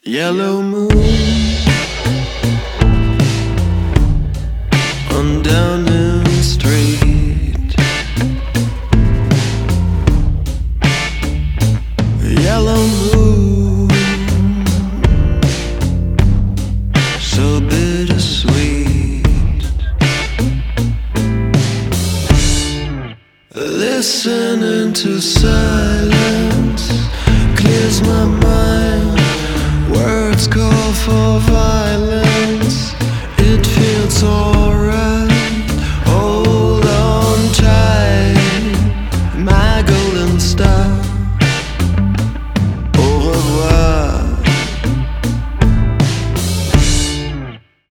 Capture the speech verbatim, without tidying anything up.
Yellow moon on Downing Street. Yellow moon, so bittersweet. Listening to silence clears my mind. Words go